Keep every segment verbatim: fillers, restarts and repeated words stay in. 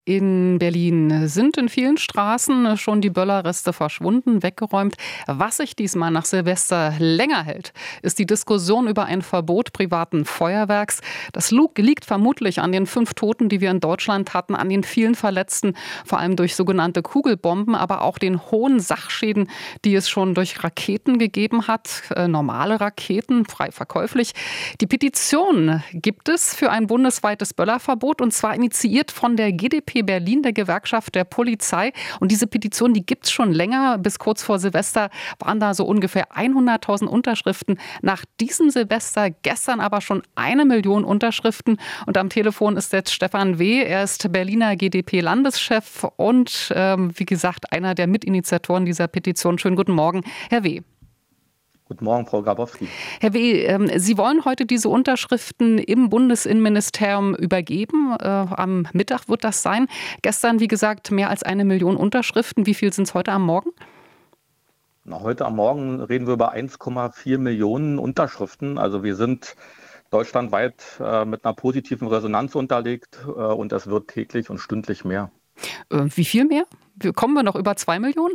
In Berlin sind in vielen Straßen schon die Böllerreste verschwunden, weggeräumt. Was sich diesmal nach Silvester länger hält, ist die Diskussion über ein Verbot privaten Feuerwerks. Das liegt vermutlich an den fünf Toten, die wir in Deutschland hatten, an den vielen Verletzten, vor allem durch sogenannte Kugelbomben, aber auch den hohen Sachschäden, die es schon durch Raketen gegeben hat. Äh, normale Raketen, frei verkäuflich. Die Petition gibt es für ein bundesweites Böllerverbot, und zwar initiiert von der G d P Berlin, der Gewerkschaft der Polizei. Und diese Petition, die gibt es schon länger. Bis kurz vor Silvester waren da so ungefähr hunderttausend Unterschriften. Nach diesem Silvester gestern aber schon eine Million Unterschriften. Und am Telefon ist jetzt Stefan W. Er ist Berliner G d P-Landeschef und ähm, wie gesagt einer der Mitinitiatoren dieser Petition. Schönen guten Morgen, Herr W. Guten Morgen, Frau Grabowski. Herr W., ähm, Sie wollen heute diese Unterschriften im Bundesinnenministerium übergeben. Äh, am Mittag wird das sein. Gestern, wie gesagt, mehr als eine Million Unterschriften. Wie viel sind es heute am Morgen? Na, heute am Morgen reden wir über eins Komma vier Millionen Unterschriften. Also wir sind deutschlandweit äh, mit einer positiven Resonanz unterlegt äh, und es wird täglich und stündlich mehr. Äh, wie viel mehr? Kommen wir noch über zwei Millionen?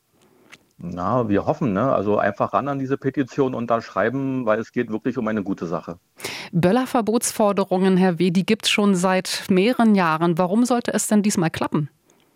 Na, wir hoffen, ne? Also einfach ran an diese Petition unterschreiben, weil es geht wirklich um eine gute Sache. Böllerverbotsforderungen, Herr W., die gibt es schon seit mehreren Jahren. Warum sollte es denn diesmal klappen?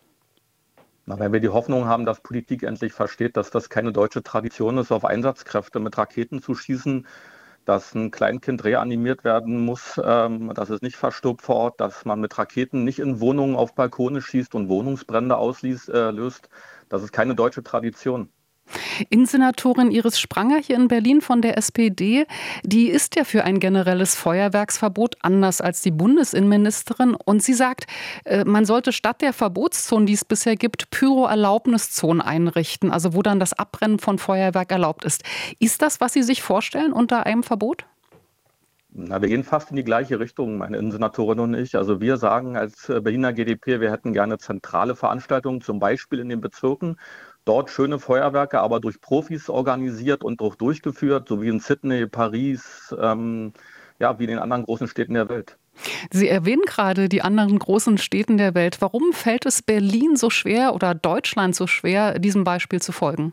Na, weil wir die Hoffnung haben, dass Politik endlich versteht, dass das keine deutsche Tradition ist, auf Einsatzkräfte mit Raketen zu schießen, dass ein Kleinkind reanimiert werden muss, ähm, dass es nicht verstirbt vor Ort, dass man mit Raketen nicht in Wohnungen auf Balkone schießt und Wohnungsbrände auslöst. Äh, löst. Das ist keine deutsche Tradition. Innensenatorin Iris Spranger hier in Berlin von der S P D, die ist ja für ein generelles Feuerwerksverbot, anders als die Bundesinnenministerin. Und sie sagt, man sollte statt der Verbotszonen, die es bisher gibt, Pyro-Erlaubniszonen einrichten, also wo dann das Abbrennen von Feuerwerk erlaubt ist. Ist das, was Sie sich vorstellen unter einem Verbot? Na, wir gehen fast in die gleiche Richtung, meine Innensenatorin und ich. Also wir sagen als Berliner G d P, wir hätten gerne zentrale Veranstaltungen, zum Beispiel in den Bezirken. Dort schöne Feuerwerke, aber durch Profis organisiert und auch durchgeführt, so wie in Sydney, Paris, ähm, ja, wie in den anderen großen Städten der Welt. Sie erwähnen gerade die anderen großen Städte der Welt. Warum fällt es Berlin so schwer oder Deutschland so schwer, diesem Beispiel zu folgen?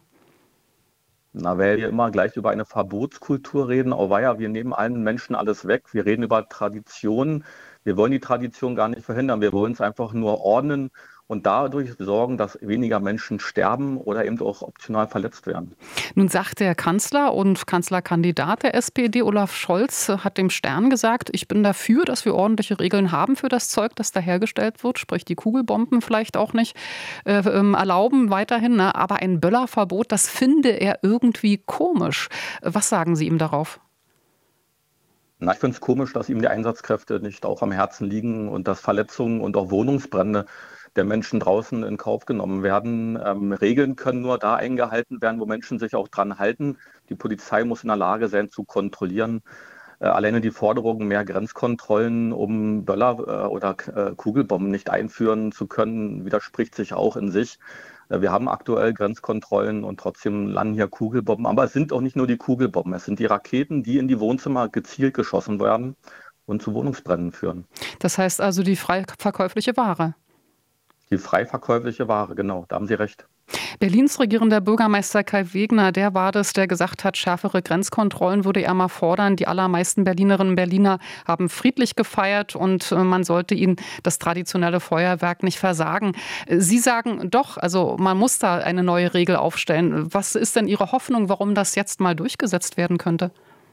Na, weil wir immer gleich über eine Verbotskultur reden, auweia, wir nehmen allen Menschen alles weg. Wir reden über Traditionen. Wir wollen die Tradition gar nicht verhindern. Wir wollen es einfach nur ordnen und dadurch sorgen, dass weniger Menschen sterben oder eben auch optional verletzt werden. Nun sagt der Kanzler und Kanzlerkandidat der S P D, Olaf Scholz, hat dem Stern gesagt, ich bin dafür, dass wir ordentliche Regeln haben für das Zeug, das da hergestellt wird, sprich die Kugelbomben vielleicht auch nicht äh, erlauben weiterhin. Ne? Aber ein Böllerverbot, das finde er irgendwie komisch. Was sagen Sie ihm darauf? Na, ich finde es komisch, dass ihm die Einsatzkräfte nicht auch am Herzen liegen und dass Verletzungen und auch Wohnungsbrände der Menschen draußen in Kauf genommen werden. Ähm, Regeln können nur da eingehalten werden, wo Menschen sich auch dran halten. Die Polizei muss in der Lage sein, zu kontrollieren. Äh, alleine die Forderung, mehr Grenzkontrollen, um Böller äh, oder äh, Kugelbomben nicht einführen zu können, widerspricht sich auch in sich. Äh, wir haben aktuell Grenzkontrollen und trotzdem landen hier Kugelbomben. Aber es sind auch nicht nur die Kugelbomben, es sind die Raketen, die in die Wohnzimmer gezielt geschossen werden und zu Wohnungsbränden führen. Das heißt also die frei verkäufliche Ware. Die frei verkäufliche Ware, genau, da haben Sie recht. Berlins regierender Bürgermeister Kai Wegner, der war das, der gesagt hat, schärfere Grenzkontrollen würde er mal fordern. Die allermeisten Berlinerinnen und Berliner haben friedlich gefeiert und man sollte ihnen das traditionelle Feuerwerk nicht versagen. Sie sagen doch, also man muss da eine neue Regel aufstellen. Was ist denn Ihre Hoffnung, warum das jetzt mal durchgesetzt werden könnte?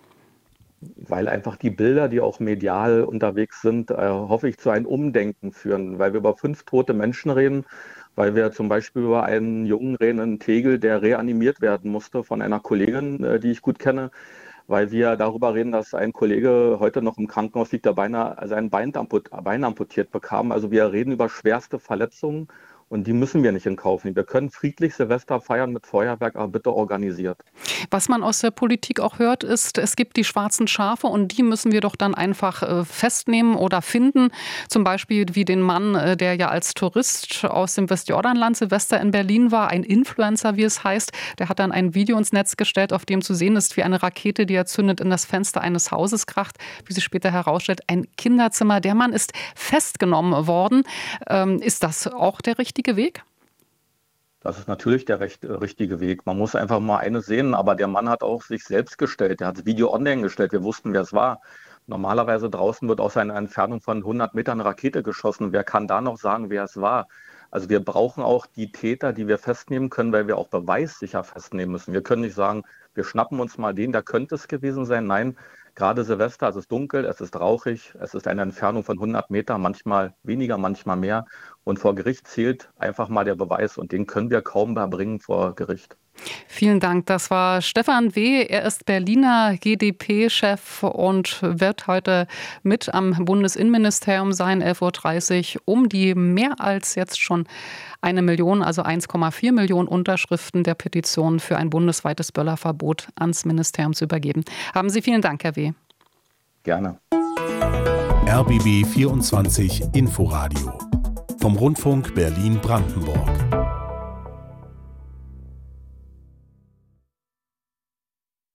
Weil einfach die Bilder, die auch medial unterwegs sind, äh, hoffe ich, zu einem Umdenken führen. Weil wir über fünf tote Menschen reden, weil wir zum Beispiel über einen Jungen reden in Tegel, der reanimiert werden musste von einer Kollegin, äh, die ich gut kenne, weil wir darüber reden, dass ein Kollege heute noch im Krankenhaus liegt, der beinahe sein Bein, amput, Bein amputiert bekam. Also wir reden über schwerste Verletzungen Und die müssen wir nicht in Kauf nehmen. Wir können friedlich Silvester feiern mit Feuerwerk, aber bitte organisiert. Was man aus der Politik auch hört, ist, es gibt die schwarzen Schafe und die müssen wir doch dann einfach äh, festnehmen oder finden. Zum Beispiel wie den Mann, äh, der ja als Tourist aus dem Westjordanland Silvester in Berlin war, ein Influencer, wie es heißt. Der hat dann ein Video ins Netz gestellt, auf dem zu sehen ist, wie eine Rakete, die er zündet, in das Fenster eines Hauses kracht. Wie sich später herausstellt, ein Kinderzimmer. Der Mann ist festgenommen worden. Ähm, ist das auch der richtige Weg? Das ist natürlich der recht, äh, richtige Weg. Man muss einfach mal eines sehen, aber der Mann hat auch sich selbst gestellt. Er hat das Video online gestellt. Wir wussten, wer es war. Normalerweise draußen wird aus einer Entfernung von hundert Metern eine Rakete geschossen. Wer kann da noch sagen, wer es war? Also wir brauchen auch die Täter, die wir festnehmen können, weil wir auch beweissicher festnehmen müssen. Wir können nicht sagen, wir schnappen uns mal den, der könnte es gewesen sein. Nein, gerade Silvester, es ist dunkel, es ist rauchig, es ist eine Entfernung von hundert Metern, manchmal weniger, manchmal mehr. Und vor Gericht zählt einfach mal der Beweis und den können wir kaum erbringen vor Gericht. Vielen Dank. Das war Stefan W. Er ist Berliner G d P-Chef und wird heute mit am Bundesinnenministerium sein, elf Uhr dreißig, um die mehr als jetzt schon eine Million, also eins Komma vier Millionen Unterschriften der Petition für ein bundesweites Böllerverbot ans Ministerium zu übergeben. Haben Sie vielen Dank, Herr W. Gerne. R B B vierundzwanzig Inforadio vom Rundfunk Berlin-Brandenburg.